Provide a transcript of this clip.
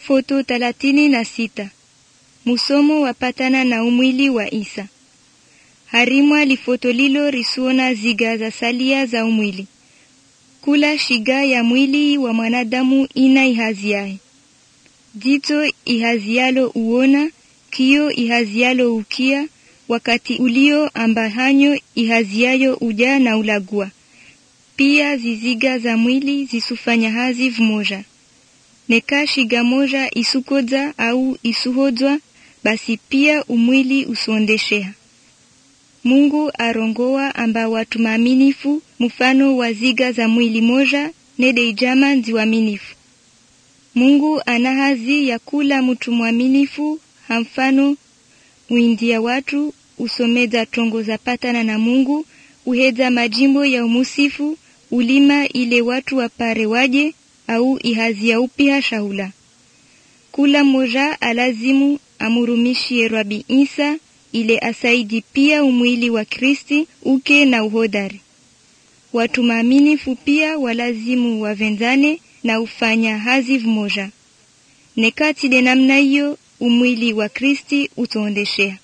Foto 36. Musomo wapatana na umwili wa Isa. Harimwa lifoto lilo risuona ziga za salia za umwili. Kula shiga ya mwili wa mwanadamu ina ihaziae. Jito ihazialo uona, kio ihazialo ukia, wakati ulio ambahanyo ihaziayo uja na ulagua. Pia ziziga za mwili zisufanya hazi vmoja. Neka shiga moja isukodza au isuhodzwa, basi pia umwili usuondeshea. Mungu arongoa amba watu maaminifu mfano wa ziga za mwili moja nede ijama nziwaminifu. Mungu anahazi ya kula mtu mwaminifu hamfano uindia watu usomeza tongo za patana na Mungu, uhedza majimbo ya umusifu, ulima ile watu wapare waje au ihazi ya upia shahula. Kula moja alazimu amurumishi Rabi Isa ile asaidi pia umwili wa Kristi uke na uhodari. Watu maaminifu pia walazimu wavenzane na ufanya hazi vmoja. Nekati de namna hiyo umwili wa Kristi utoondeshea.